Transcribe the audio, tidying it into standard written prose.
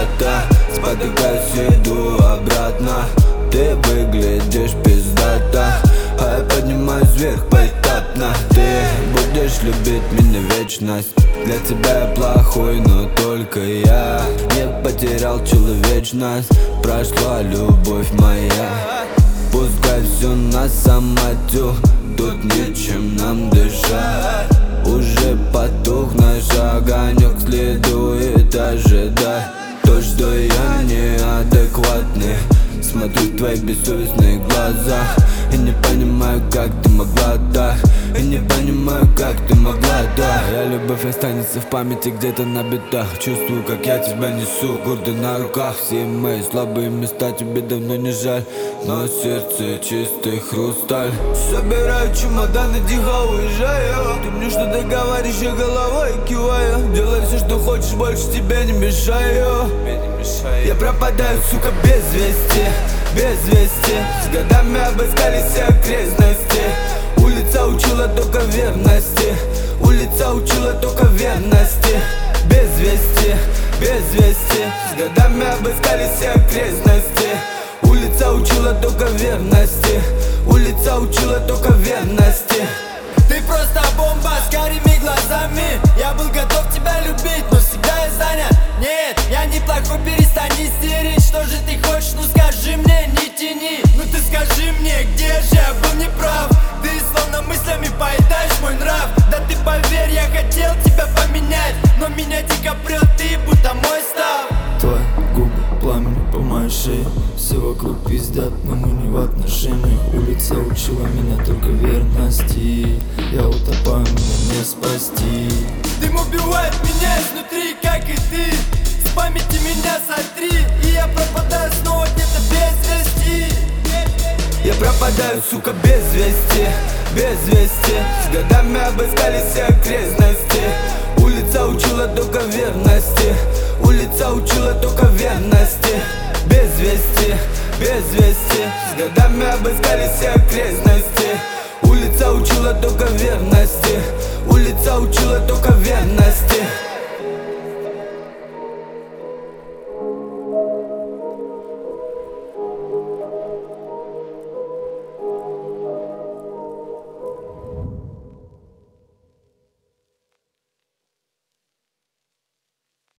куда-то, спотыкаюсь и иду обратно. Ты выглядишь пиздато, а я поднимаюсь вверх поэтапно. Ты будешь любить меня вечность. Для тебя я плохой, но только я не потерял человечность. Прошла любовь моя. Пускай все на самотек, тут нечем нам дышать. Уже потух наш огонек, следует ожидать то, что я неадекватный. Смотрю в твои бессовестные глаза и не понимаю, как ты могла так. И не понимаю, как ты могла так. Моя любовь останется в памяти где-то на битах. Чувствую, как я тебя несу, гордо на руках. Все мои слабые места тебе давно не жаль, но сердце чистый хрусталь. Собираю чемодан, тихо уезжаю. Ты мне что-то говоришь, я головой киваю. Делай все, что хочешь, больше тебе не мешаю. Я пропадаю, сука, без вести, без вести. С годами обыскали все окрестности. Улица учила только верности. Улица учила только верности. Без вести, без вести. С годами обыскали все окрестности. Улица учила только верности. Улица учила только верности. Ты просто бомба с карими глазами. Я был готов тебя любить, но всегда я занят. Нет, я неплохой, перестань истерить. Что же ты хочешь, ну скажи мне, не тяни. Ну ты скажи мне, где же я был неправ? Ты словно мыслями поедаешь мой нрав. Да ты поверь, я хотел тебя поменять, но меня дико прет, ты будто мой став. Твои губы, пламя по моей шее. Все вокруг пиздят, но мы не в отношениях. Улица учила меня только верности. Я утопаю, меня не спасти. Дым убивает меня изнутри, как и ты. С памяти меня сотри, и я пропадаю снова где-то без вести. Я пропадаю, сука, без вести, без вести. С годами обыскали все окрестности. Улица учила только верности. Улица учила только верности. Без вести, без вести. С годами обыскали все окрестности. Улица учила только верности. Улица учила только верности.